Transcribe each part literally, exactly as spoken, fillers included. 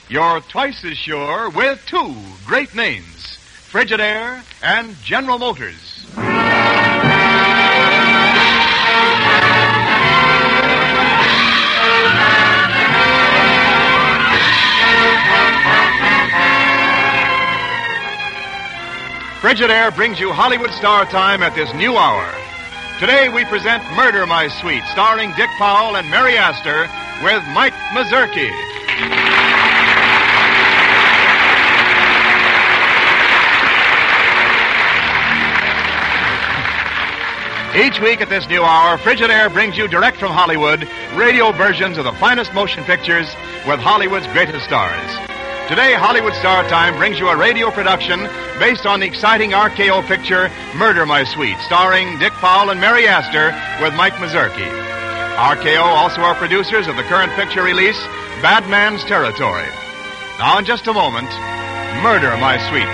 You're twice as sure with two great names, Frigidaire and General Motors. Frigidaire brings you Hollywood Star Time at this new hour. Today we present Murder, My Sweet, starring Dick Powell and Mary Astor with Mike Mazurki. Each week at this new hour, Frigidaire brings you direct from Hollywood radio versions of the finest motion pictures with Hollywood's greatest stars. Today, Hollywood Star Time brings you a radio production based on the exciting R K O picture Murder, My Sweet, starring Dick Powell and Mary Astor with Mike Mazurki. R K O also are producers of the current picture release, Bad Man's Territory. Now, in just a moment, Murder, My Sweet.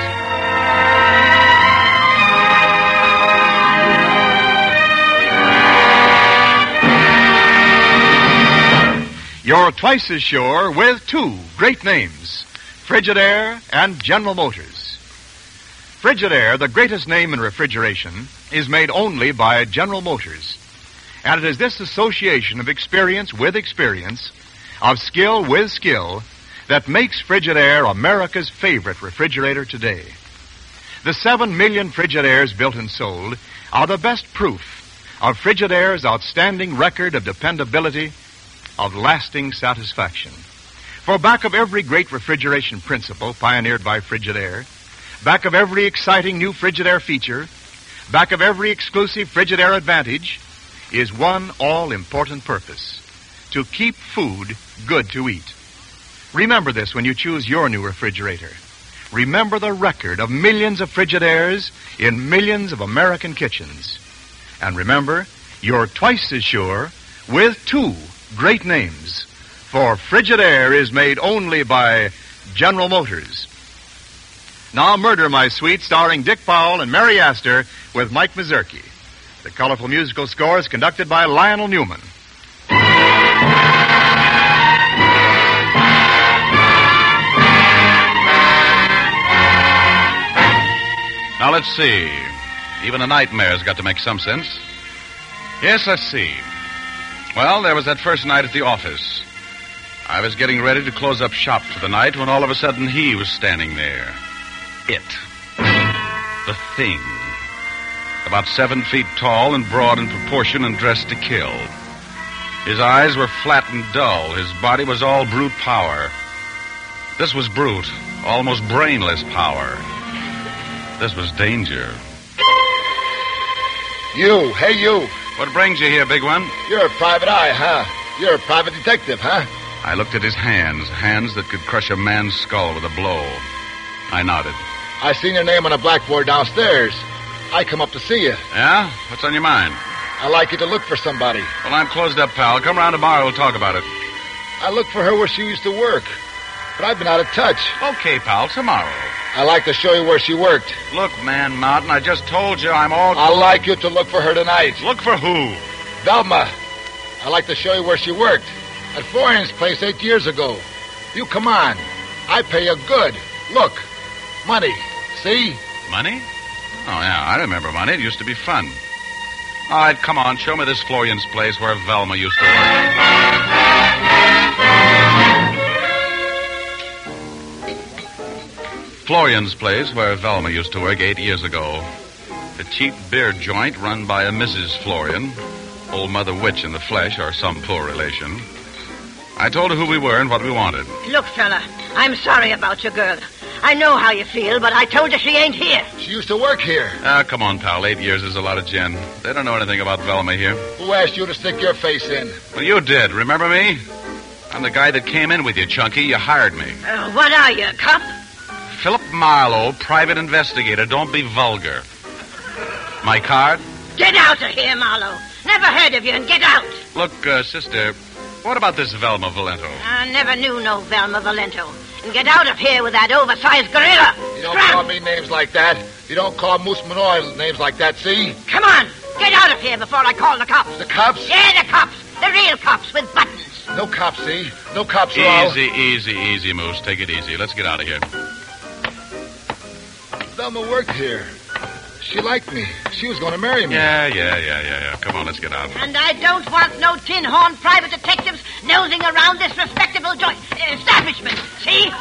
You're twice as sure with two great names, Frigidaire and General Motors. Frigidaire, the greatest name in refrigeration, is made only by General Motors. And it is this association of experience with experience, of skill with skill, that makes Frigidaire America's favorite refrigerator today. The seven million Frigidaires built and sold are the best proof of Frigidaire's outstanding record of dependability, of lasting satisfaction. For back of every great refrigeration principle pioneered by Frigidaire, back of every exciting new Frigidaire feature, back of every exclusive Frigidaire advantage, is one all-important purpose: to keep food good to eat. Remember this when you choose your new refrigerator. Remember the record of millions of Frigidaires in millions of American kitchens. And remember, you're twice as sure with two great names, for Frigidaire is made only by General Motors. Now, Murder, My Sweet, starring Dick Powell and Mary Astor with Mike Mazurki. The colorful musical score is conducted by Lionel Newman. Now, let's see. Even a nightmare's got to make some sense. Yes, let's see. Well, there was that first night at the office. I was getting ready to close up shop for the night when all of a sudden he was standing there. It. The Thing. About seven feet tall and broad in proportion and dressed to kill. His eyes were flat and dull. His body was all brute power. This was brute, almost brainless power. This was danger. You, hey you. What brings you here, big one? You're a private eye, huh? You're a private detective, huh? I looked at his hands, hands that could crush a man's skull with a blow. I nodded. I seen your name on a blackboard downstairs. I come up to see you. Yeah? What's on your mind? I like you to look for somebody. Well, I'm closed up, pal. Come around tomorrow, we'll talk about it. I looked for her where she used to work, but I've been out of touch. Okay, pal, tomorrow. I like to show you where she worked. Look, man, Mountain, I just told you I'm all... I'd like you to look for her tonight. Look for who? Velma. I like to show you where she worked. At Florian's place eight years ago. You come on. I pay you good. Look. Money. See? Money? Oh, yeah, I remember money. It used to be fun. All right, come on. Show me this Florian's place where Velma used to work. Florian's place where Velma used to work eight years ago. A cheap beer joint run by a Missus Florian, old Mother Witch in the flesh, or some poor relation. I told her who we were and what we wanted. Look, fella, I'm sorry about your girl. I know how you feel, but I told you she ain't here. She used to work here. Ah, come on, pal. Eight years is a lot of gin. They don't know anything about Velma here. Who asked you to stick your face in? Well, you did. Remember me? I'm the guy that came in with you, Chunky. You hired me. Uh, what are you, a cop? Philip Marlowe, private investigator. Don't be vulgar. My card? Get out of here, Marlowe. Never heard of you, and get out. Look, uh, sister, what about this Velma Valento? I never knew no Velma Valento. And get out of here with that oversized gorilla. You don't Scram. call me names like that. You don't call Moose Manoy names like that, see? Come on. Get out of here before I call the cops. The cops? Yeah, the cops. The real cops with buttons. No cops, see? No cops at all. Easy, easy, easy, Moose. Take it easy. Let's get out of here. Velma worked here. She liked me. She was going to marry me. Yeah, yeah, yeah, yeah, yeah. Come on, let's get out. And I don't want no tin-horn private detectives nosing around this respectable joint uh, establishment. See?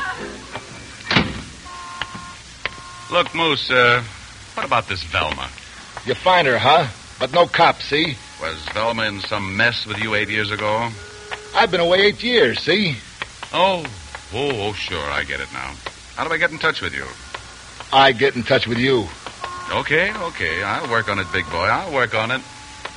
Look, Moose, uh, what about this Velma? You find her, huh? But no cops, see? Was Velma in some mess with you eight years ago? I've been away eight years, see? Oh, oh, oh, sure, I get it now. How do I get in touch with you? I get in touch with you. Okay, okay. I'll work on it, big boy. I'll work on it.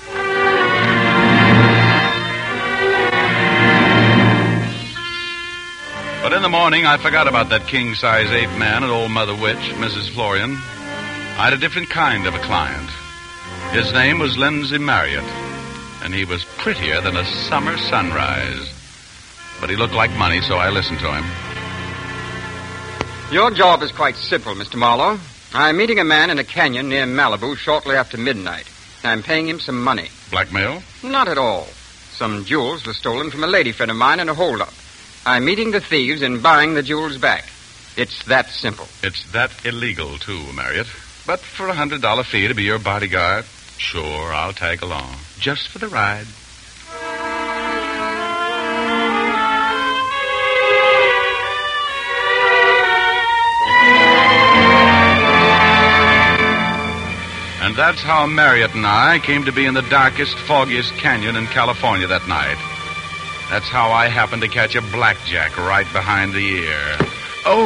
But in the morning, I forgot about that king-size ape man and old Mother Witch, Missus Florian. I had a different kind of a client. His name was Lindsay Marriott, and he was prettier than a summer sunrise. But he looked like money, so I listened to him. Your job is quite simple, Mister Marlowe. I'm meeting a man in a canyon near Malibu shortly after midnight. I'm paying him some money. Blackmail? Not at all. Some jewels were stolen from a lady friend of mine in a holdup. I'm meeting the thieves and buying the jewels back. It's that simple. It's that illegal, too, Marriott. But for a hundred dollar fee to be your bodyguard, sure, I'll tag along. Just for the ride. And that's how Marriott and I came to be in the darkest, foggiest canyon in California that night. That's how I happened to catch a blackjack right behind the ear. Oh!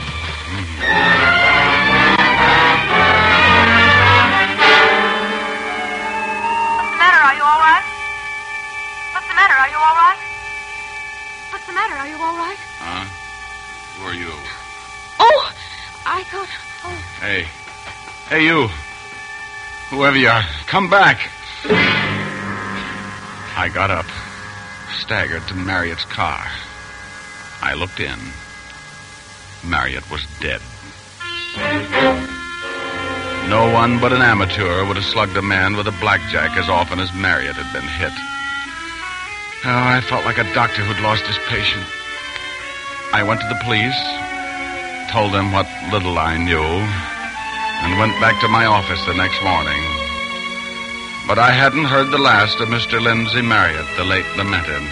What's the matter? Are you all right? What's the matter? Are you all right? What's the matter? Are you all right? Huh? Who are you? Oh, I thought... Oh. Hey. Hey, you. Whoever you are, come back. I got up, staggered to Marriott's car. I looked in. Marriott was dead. No one but an amateur would have slugged a man with a blackjack as often as Marriott had been hit. Oh, I felt like a doctor who'd lost his patient. I went to the police, told them what little I knew, and went back to my office the next morning. But I hadn't heard the last of Mister Lindsay Marriott, the late lamented.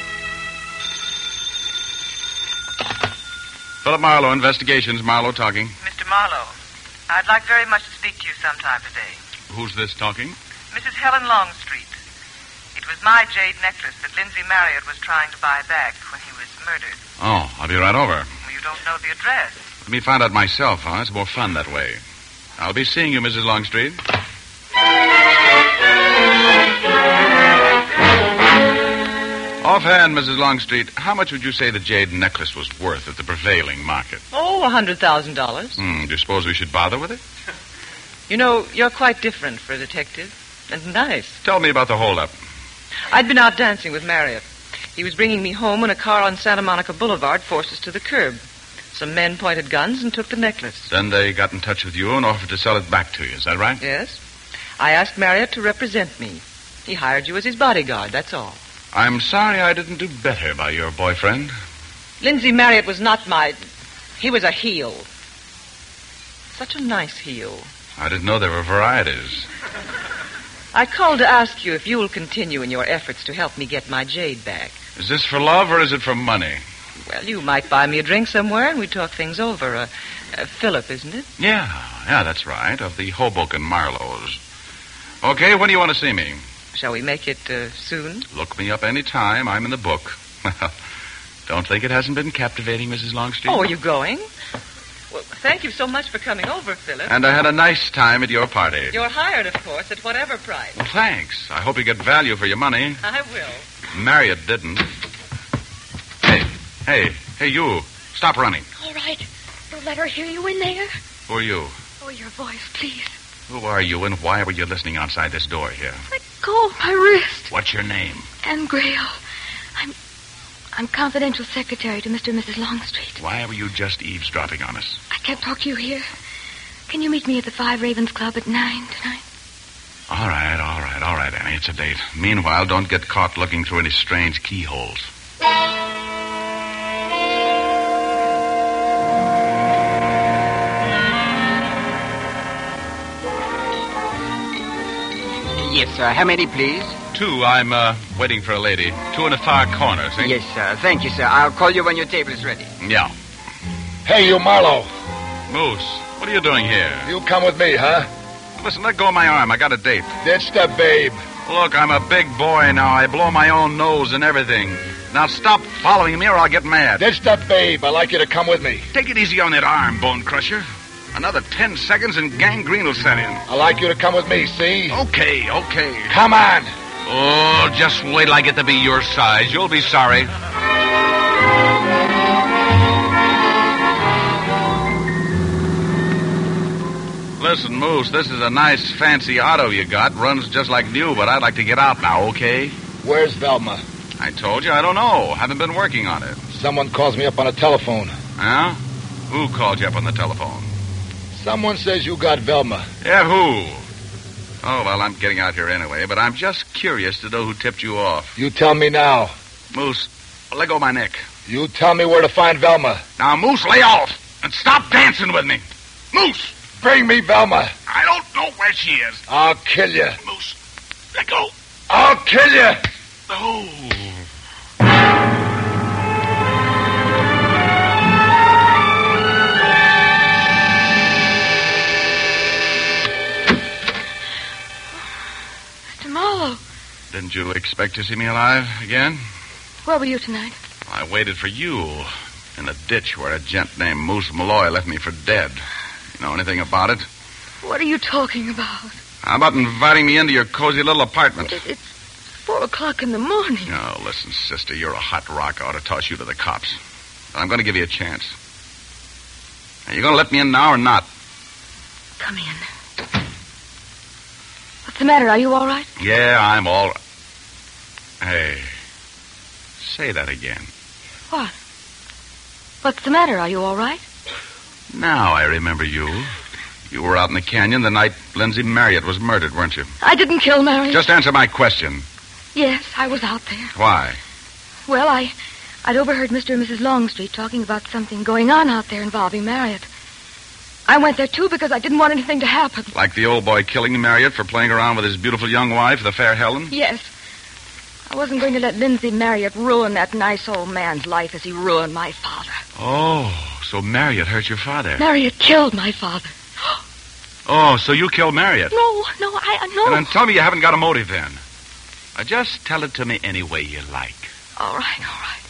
Philip Marlowe, Investigations. Marlowe talking. Mister Marlowe, I'd like very much to speak to you sometime today. Who's this talking? Missus Helen Longstreet. It was my jade necklace that Lindsay Marriott was trying to buy back when he was murdered. Oh, I'll be right over. Well, you don't know the address. Let me find out myself, huh? It's more fun that way. I'll be seeing you, Missus Longstreet. Offhand, Missus Longstreet, how much would you say the jade necklace was worth at the prevailing market? Oh, a hundred thousand dollars. Hmm, do you suppose we should bother with it? You know, you're quite different for a detective. And nice. Tell me about the holdup. I'd been out dancing with Marriott. He was bringing me home when a car on Santa Monica Boulevard forced us to the curb. Some men pointed guns and took the necklace. Then they got in touch with you and offered to sell it back to you. Is that right? Yes. I asked Marriott to represent me. He hired you as his bodyguard, that's all. I'm sorry I didn't do better by your boyfriend. Lindsay Marriott was not my... He was a heel. Such a nice heel. I didn't know there were varieties. I called to ask you if you will continue in your efforts to help me get my jade back. Is this for love or is it for money? Well, you might buy me a drink somewhere and we talk things over. Uh, uh, Philip, isn't it? Yeah, yeah, that's right, of the Hoboken Marlows. Okay, when do you want to see me? Shall we make it uh, soon? Look me up any time. I'm in the book. Don't think it hasn't been captivating, Missus Longstreet. Oh, are you going? Well, thank you so much for coming over, Philip. And I had a nice time at your party. You're hired, of course, at whatever price. Well, thanks. I hope you get value for your money. I will. Marriott didn't. Hey, hey, hey, you. Stop running. All right. Don't let her hear you in there. Who are you? Oh, your voice, please. Who are you and why were you listening outside this door here? Let go of my wrist. What's your name? Anne Grail. I'm... I'm confidential secretary to Mister and Missus Longstreet. Why were you just eavesdropping on us? I can't talk to you here. Can you meet me at the Five Ravens Club at nine tonight? All right, all right, all right, Annie. It's a date. Meanwhile, don't get caught looking through any strange keyholes. Yes, sir. How many, please? Two. I'm uh, waiting for a lady. Two in the far corner, see? Yes, sir. Thank you, sir. I'll call you when your table is ready. Yeah. Hey, you Marlowe. Moose, what are you doing here? You come with me, huh? Listen, let go of my arm. I got a date. Ditch the babe. Look, I'm a big boy now. I blow my own nose and everything. Now stop following me or I'll get mad. Ditch the babe. I'd like you to come with me. Take it easy on that arm, Bone Crusher. Another ten seconds and gangrene will set in. I'd like you to come with me, see? Okay, okay. Come on. Oh, just wait till I get to be your size. You'll be sorry. Listen, Moose, this is a nice, fancy auto you got. Runs just like new, but I'd like to get out now, okay? Where's Velma? I told you, I don't know. Haven't been working on it. Someone calls me up on the telephone. Huh? Who called you up on the telephone? Someone says you got Velma. Yeah, who? Oh, well, I'm getting out here anyway, but I'm just curious to know who tipped you off. You tell me now. Moose, let go of my neck. You tell me where to find Velma. Now, Moose, lay off and stop dancing with me. Moose! Bring me Velma. I don't know where she is. I'll kill you. Moose, let go. I'll kill you. Oh. Mister Marlowe, Didn't you expect to see me alive again? where were you tonight? I waited for you in a ditch where a gent named Moose Malloy left me for dead. You know anything about it? What are you talking about? How about inviting me into your cozy little apartment? It, it's four o'clock in the morning. Oh, listen, sister, you're a hot rock. I ought to toss you to the cops. But I'm going to give you a chance. Are you going to let me in now or not? Come in. What's the matter? Are you all right? Yeah, I'm all... Hey, say that again. What? What's the matter? Are you all right? Now I remember you. You were out in the canyon the night Lindsay Marriott was murdered, weren't you? I didn't kill Mary. Just answer my question. Yes, I was out there. Why? Well, I, I'd overheard Mister and Missus Longstreet talking about something going on out there involving Marriott. I went there, too, because I didn't want anything to happen. Like the old boy killing Marriott for playing around with his beautiful young wife, the fair Helen? Yes. I wasn't going to let Lindsay Marriott ruin that nice old man's life as he ruined my father. Oh, so Marriott hurt your father. Marriott killed my father. Oh, so you killed Marriott. No, no, I, no. And then tell me you haven't got a motive then. Now, just tell it to me any way you like. All right, all right.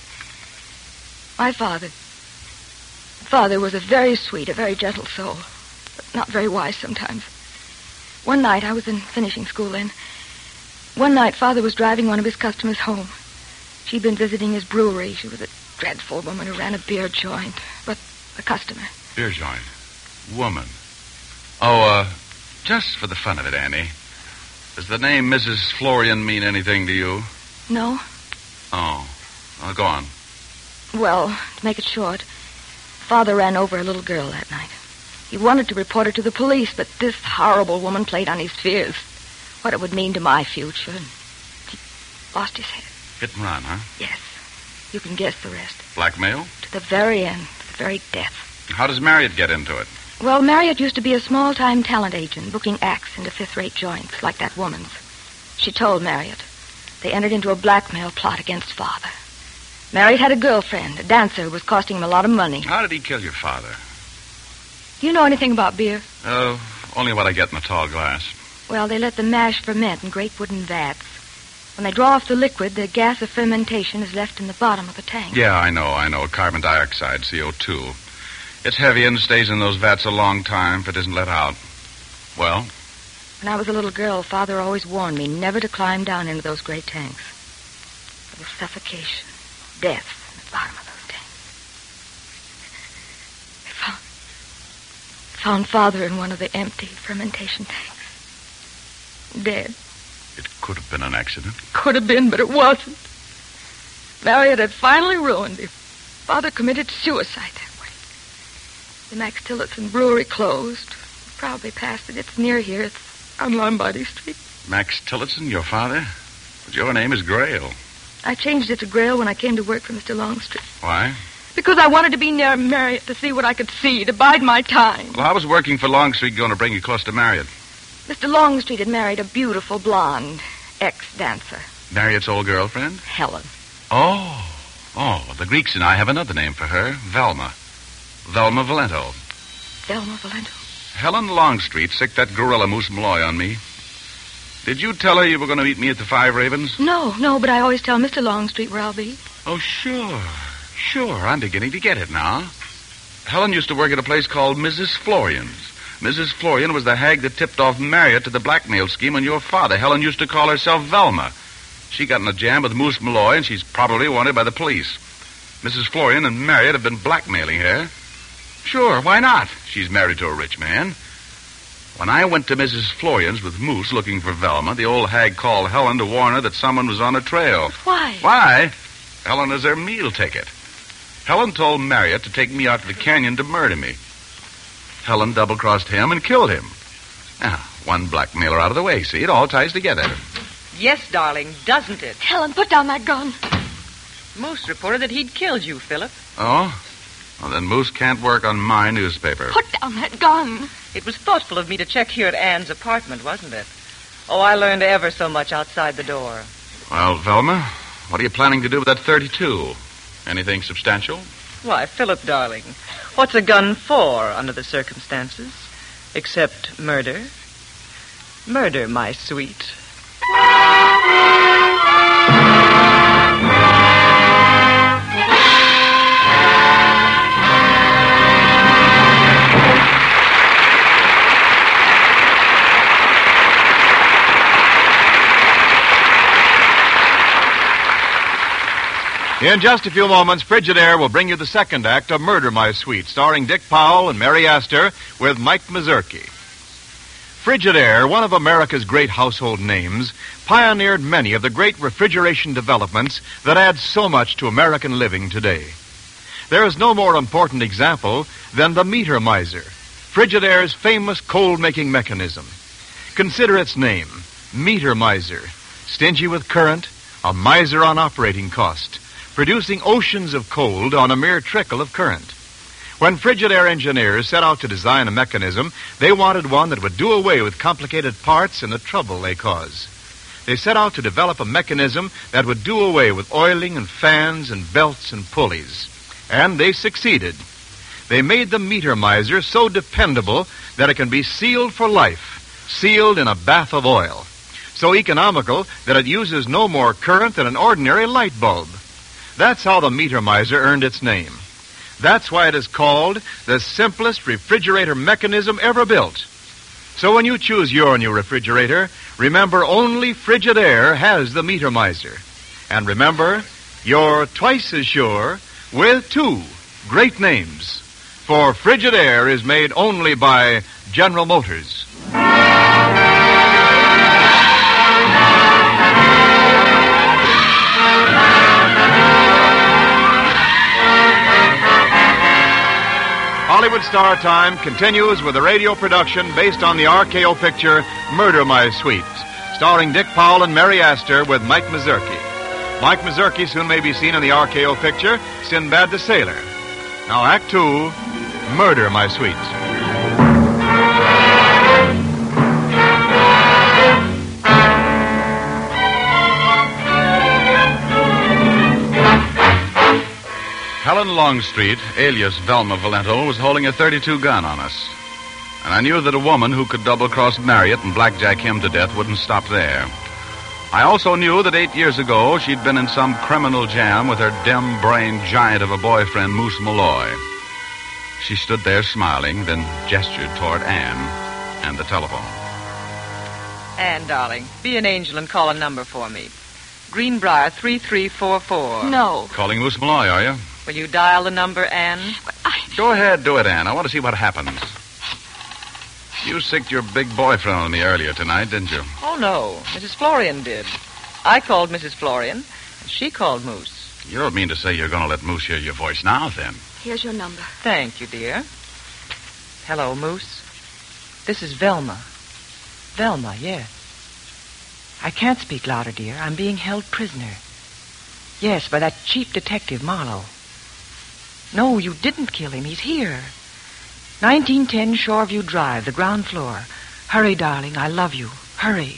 My father. Father was a very sweet, a very gentle soul, but not very wise sometimes. One night, I was in finishing school then. One night, Father was driving one of his customers home. She'd been visiting his brewery. She was a dreadful woman who ran a beer joint, but a customer. Beer joint? Woman. Oh, uh, just for the fun of it, Annie. Does the name Missus Florian mean anything to you? No. Oh. Well, go on. Well, to make it short, Father ran over a little girl that night. He wanted to report her to the police, but this horrible woman played on his fears. What it would mean to my future. And he lost his head. Hit and run, huh? Yes. You can guess the rest. Blackmail? To the very end. To the very death. How does Marriott get into it? Well, Marriott used to be a small-time talent agent, booking acts into fifth-rate joints, like that woman's. She told Marriott. They entered into a blackmail plot against Father. Marriott had a girlfriend, a dancer who was costing him a lot of money. How did he kill your father? Do you know anything about beer? Oh, only what I get in a tall glass. Well, they let the mash ferment in great wooden vats. When they draw off the liquid, the gas of fermentation is left in the bottom of the tank. Yeah, I know, I know. Carbon dioxide, C O two. It's heavy and stays in those vats a long time if it isn't let out. Well? When I was a little girl, Father always warned me never to climb down into those great tanks. There was suffocation, death in the bottom of those tanks. I found, found Father in one of the empty fermentation tanks. Dead. It could have been an accident. Could have been, but it wasn't. Marriott had finally ruined him. Father committed suicide that way. The Max Tillotson brewery closed. You probably passed it. It's near here. It's on Lombardy Street. Max Tillotson, your father? But your name is Grail. I changed it to Grail when I came to work for Mister Longstreet. Why? Because I wanted to be near Marriott to see what I could see, to bide my time. Well, how was working for Longstreet going to bring you close to Marriott? Mister Longstreet had married a beautiful blonde ex-dancer. Marriott's old girlfriend? Helen. Oh. Oh, the Greeks and I have another name for her. Velma. Velma Valento. Velma Valento? Helen Longstreet sicked that gorilla Moose Malloy on me. Did you tell her you were going to meet me at the Five Ravens? No, no, but I always tell Mister Longstreet where I'll be. Oh, sure. Sure, I'm beginning to get it now. Helen used to work at a place called Missus Florian's. Missus Florian was the hag that tipped off Marriott to the blackmail scheme on your father. Helen used to call herself Velma. She got in a jam with Moose Malloy, and she's probably wanted by the police. Missus Florian and Marriott have been blackmailing her. Sure, why not? She's married to a rich man. When I went to Missus Florian's with Moose looking for Velma, the old hag called Helen to warn her that someone was on her trail. Why? Why? Helen is her meal ticket. Helen told Marriott to take me out to the canyon to murder me. Helen double-crossed him and killed him. Now, one blackmailer out of the way. See, it all ties together. Yes, darling, doesn't it? Helen, put down that gun. Moose reported that he'd killed you, Philip. Oh? Well, then Moose can't work on my newspaper. Put down that gun. It was thoughtful of me to check here at Anne's apartment, wasn't it? Oh, I learned ever so much outside the door. Well, Velma, what are you planning to do with that thirty-two? Anything substantial? Why, Philip, darling, what's a gun for under the circumstances? Except murder. Murder, my sweet. In just a few moments, Frigidaire will bring you the second act of Murder, My Sweet, starring Dick Powell and Mary Astor with Mike Mazurki. Frigidaire, one of America's great household names, pioneered many of the great refrigeration developments that add so much to American living today. There is no more important example than the meter miser, Frigidaire's famous cold-making mechanism. Consider its name, meter miser, stingy with current, a miser on operating cost, producing oceans of cold on a mere trickle of current. When Frigidaire engineers set out to design a mechanism, they wanted one that would do away with complicated parts and the trouble they cause. They set out to develop a mechanism that would do away with oiling and fans and belts and pulleys. And they succeeded. They made the meter miser so dependable that it can be sealed for life, sealed in a bath of oil. So economical that it uses no more current than an ordinary light bulb. That's how the meter miser earned its name. That's why it is called the simplest refrigerator mechanism ever built. So when you choose your new refrigerator, remember only Frigidaire has the meter miser. And remember, you're twice as sure with two great names. For Frigidaire is made only by General Motors. Hollywood Star Time continues with a radio production based on the R K O picture Murder, My Sweet, starring Dick Powell and Mary Astor with Mike Mazurki. Mike Mazurki soon may be seen in the R K O picture Sinbad the Sailor. Now, Act Two, Murder, My Sweet. Helen Longstreet, alias Velma Valento, was holding a thirty-two gun on us. And I knew that a woman who could double-cross Marriott and blackjack him to death wouldn't stop there. I also knew that eight years ago she'd been in some criminal jam with her dim-brained giant of a boyfriend, Moose Malloy. She stood there smiling, then gestured toward Anne and the telephone. Anne, darling, be an angel and call a number for me. Greenbrier three three four four. No. Calling Moose Malloy, are you? Will you dial the number, Anne? I... Go ahead, do it, Anne. I want to see what happens. You sicked your big boyfriend on me earlier tonight, didn't you? Oh, no. Missus Florian did. I called Missus Florian, and she called Moose. You don't mean to say you're going to let Moose hear your voice now, then? Here's your number. Thank you, dear. Hello, Moose. This is Velma. Velma, yes. I can't speak louder, dear. I'm being held prisoner. Yes, by that cheap detective, Marlowe. No, you didn't kill him. He's here. nineteen ten Shoreview Drive, the ground floor. Hurry, darling. I love you. Hurry.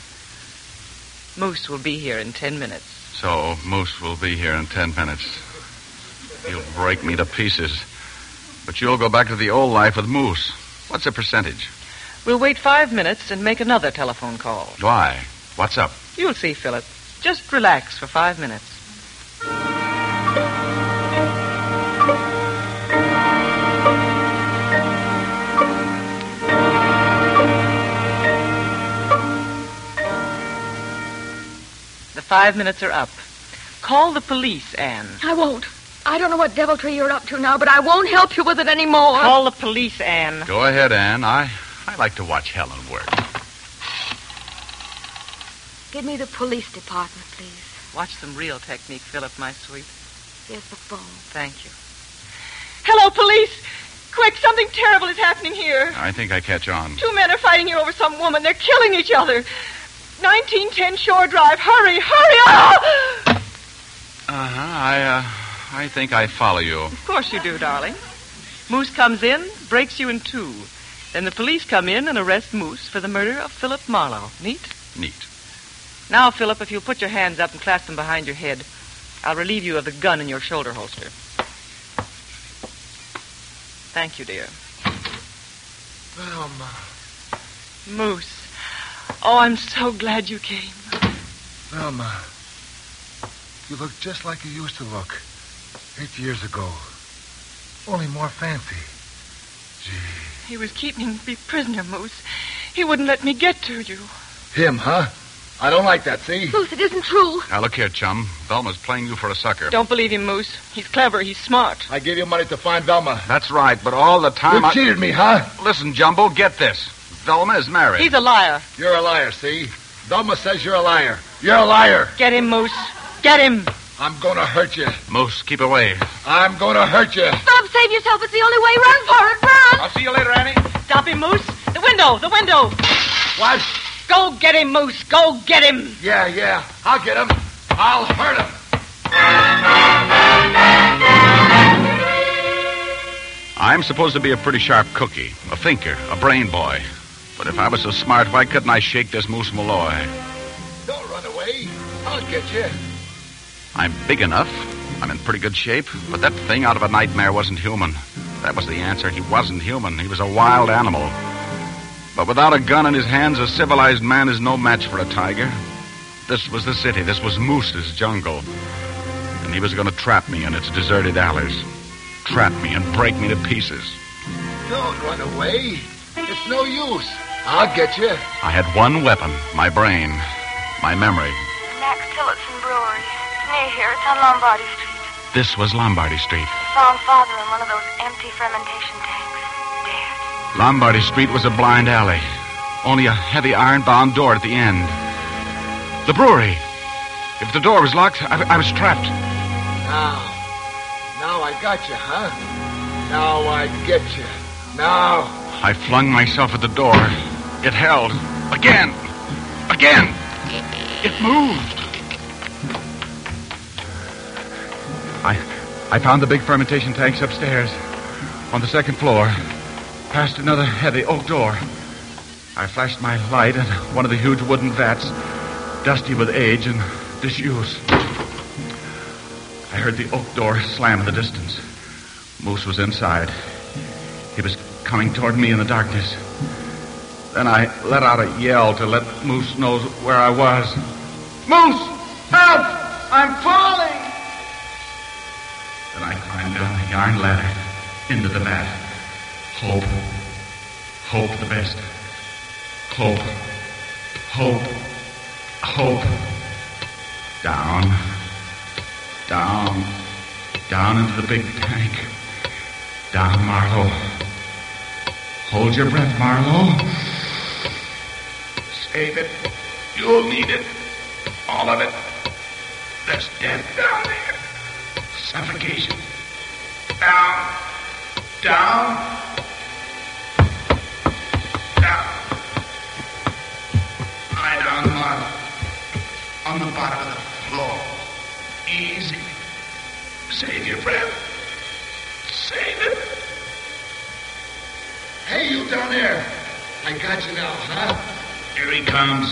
Moose will be here in ten minutes. So, Moose will be here in ten minutes. He'll break me to pieces. But you'll go back to the old life with Moose. What's the percentage? We'll wait five minutes and make another telephone call. Why? What's up? You'll see, Philip. Just relax for five minutes. The five minutes are up. Call the police, Anne. I won't. I don't know what deviltry you're up to now, but I won't help you with it anymore. Call the police, Anne. Go ahead, Anne. I, I like to watch Helen work. Give me the police department, please. Watch some real technique, Philip, my sweet. Here's the phone. Thank you. Hello, police! Quick, something terrible is happening here. I think I catch on. Two men are fighting here over some woman. They're killing each other. nineteen ten Shore Drive. Hurry, hurry! Oh! Uh-huh. I, uh, I think I follow you. Of course you do, darling. Moose comes in, breaks you in two. Then the police come in and arrest Moose for the murder of Philip Marlowe. Neat? Neat. Now, Philip, if you'll put your hands up and clasp them behind your head, I'll relieve you of the gun in your shoulder holster. Thank you, dear. Velma. Moose. Oh, I'm so glad you came. Velma. You look just like you used to look. Eight years ago. Only more fancy. Gee. He was keeping me prisoner, Moose. He wouldn't let me get to you. Him, huh? I don't like that, see? Moose, it isn't true. Now, look here, chum. Velma's playing you for a sucker. Don't believe him, Moose. He's clever. He's smart. I gave you money to find Velma. That's right, but all the time You I... cheated me, huh? Listen, Jumbo, get this. Velma is married. He's a liar. You're a liar, see? Velma says you're a liar. You're a liar. Get him, Moose. Get him. I'm gonna hurt you. Moose, keep away. I'm gonna hurt you. Stop, save yourself. It's the only way. Run for it. Run. I'll see you later, Annie. Stop him, Moose. The window. The window. What? Go get him, Moose. Go get him. Yeah, yeah. I'll get him. I'll hurt him. I'm supposed to be a pretty sharp cookie, a thinker, a brain boy. But if I was so smart, why couldn't I shake this Moose Malloy? Don't run away. I'll get you. I'm big enough. I'm in pretty good shape. But that thing out of a nightmare wasn't human. That was the answer. He wasn't human. He was a wild animal. But without a gun in his hands, a civilized man is no match for a tiger. This was the city. This was Moose's jungle. And he was going to trap me in its deserted alleys. Trap me and break me to pieces. Don't run away. It's no use. I'll get you. I had one weapon, my brain, my memory. Max Tillotson Brewery. Near here. It's on Lombardy Street. This was Lombardy Street. Found Father in one of those empty fermentation tanks. Dead. Lombardy Street was a blind alley. Only a heavy iron-bound door at the end. The brewery. If the door was locked, I, I was trapped. Now. Now I got you, huh? Now I get you. Now. I flung myself at the door. It held. Again. Again. It moved. I I found the big fermentation tanks upstairs. On the second floor. Past another heavy oak door. I flashed my light at one of the huge wooden vats, dusty with age and disuse. I heard the oak door slam in the distance. Moose was inside. He was coming toward me in the darkness. Then I let out a yell to let Moose know where I was. Moose! Help! I'm falling! Then I climbed down the iron ladder into the vat. Hope. Hope the best. Hope. Hope. Hope. Down. Down. Down into the big tank. Down, Marlowe. Hold your breath, Marlowe. Save it. You'll need it. All of it. There's death down there. Suffocation. Down. Down. Down. Lie down, Marlowe. On the bottom of the floor. Easy. Save your breath. Save it. Hey, you down there. I got you now, huh? Here he comes.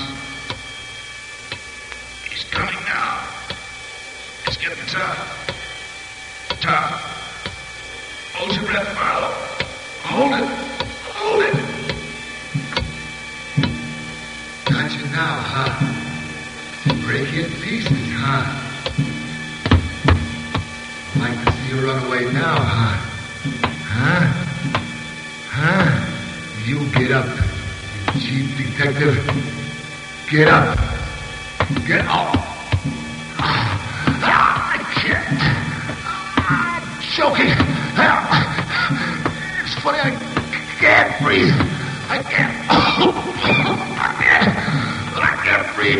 He's coming now. It's getting tough. Tough. Hold your breath, Marlowe. Hold it. Hold it. Got you now, huh? Break you in pieces, huh? Like to see you run away now, huh? Huh? Huh? You get up, you chief detective. Get up. Get up. I can't. I'm choking. It's funny, I can't breathe. I can't. I can't. I can't breathe.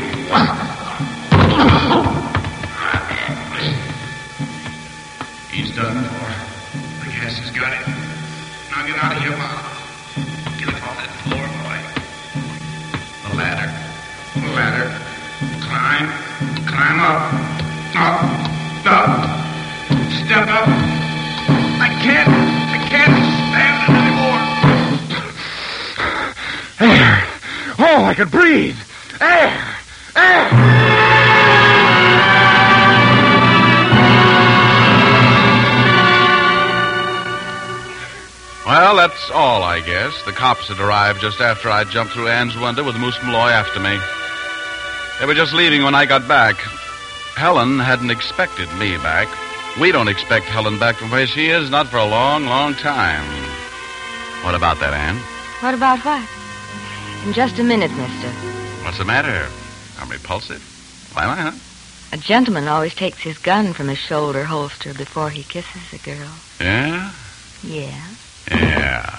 He's done for. I guess he's got it. Now get out of here, Mom. Get up on that floor, boy. The ladder. The ladder. Climb. Climb up. Up. Up. Step up. I can't. I can't stand it anymore. Air. Oh, I can breathe. Air. Air. Well, that's all, I guess. The cops had arrived just after I jumped through Ann's window with Moose Malloy after me. They were just leaving when I got back. Helen hadn't expected me back. We don't expect Helen back from where she is, not for a long, long time. What about that, Ann? What about what? In just a minute, mister. What's the matter? I'm repulsive. Why am I, huh? A gentleman always takes his gun from his shoulder holster before he kisses a girl. Yeah? Yeah. Yeah.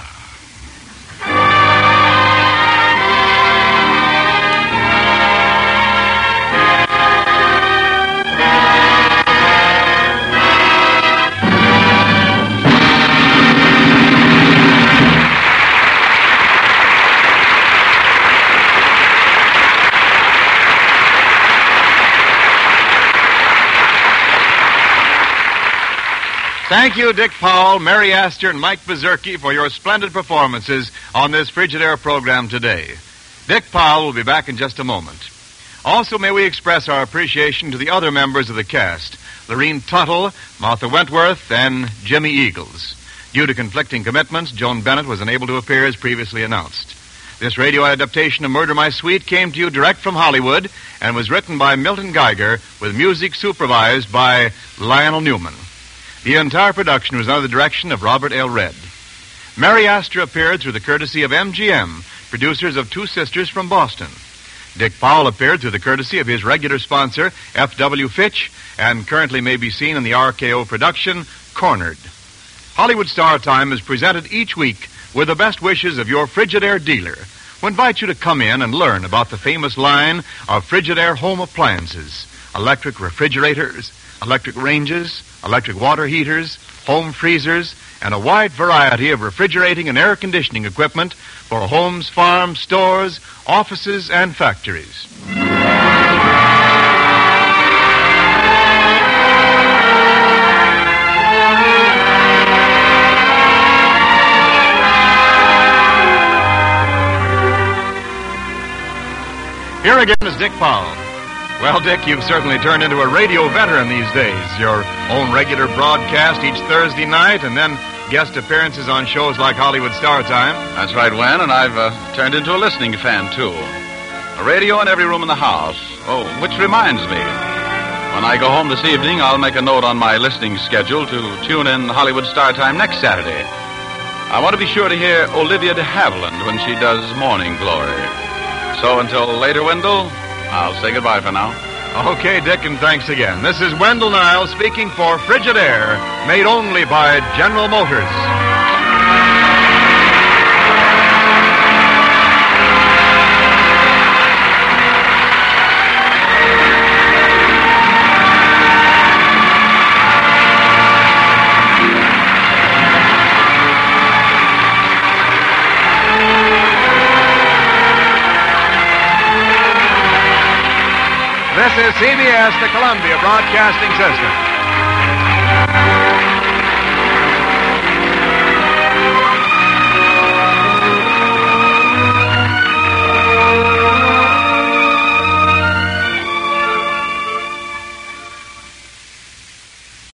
Thank you, Dick Powell, Mary Astor, and Mike Bezerky for your splendid performances on this Frigidaire program today. Dick Powell will be back in just a moment. Also, may we express our appreciation to the other members of the cast, Lorene Tuttle, Martha Wentworth, and Jimmy Eagles. Due to conflicting commitments, Joan Bennett was unable to appear as previously announced. This radio adaptation of Murder My Sweet came to you direct from Hollywood and was written by Milton Geiger with music supervised by Lionel Newman. The entire production was under the direction of Robert L. Redd. Mary Astor appeared through the courtesy of M G M, producers of Two Sisters from Boston. Dick Powell appeared through the courtesy of his regular sponsor, F W Fitch, and currently may be seen in the R K O production, Cornered. Hollywood Star Time is presented each week with the best wishes of your Frigidaire dealer, who invites you to come in and learn about the famous line of Frigidaire home appliances, electric refrigerators, electric ranges, electric water heaters, home freezers, and a wide variety of refrigerating and air conditioning equipment for homes, farms, stores, offices, and factories. Here again is Dick Powell. Well, Dick, you've certainly turned into a radio veteran these days. Your own regular broadcast each Thursday night, and then guest appearances on shows like Hollywood Star Time. That's right, Wen, and I've uh, turned into a listening fan, too. A radio in every room in the house. Oh, which reminds me, when I go home this evening, I'll make a note on my listening schedule to tune in Hollywood Star Time next Saturday. I want to be sure to hear Olivia de Havilland when she does Morning Glory. So until later, Wendell, I'll say goodbye for now. Okay, Dick, and thanks again. This is Wendell Niles speaking for Frigidaire, made only by General Motors. This is C B S, the Columbia Broadcasting System.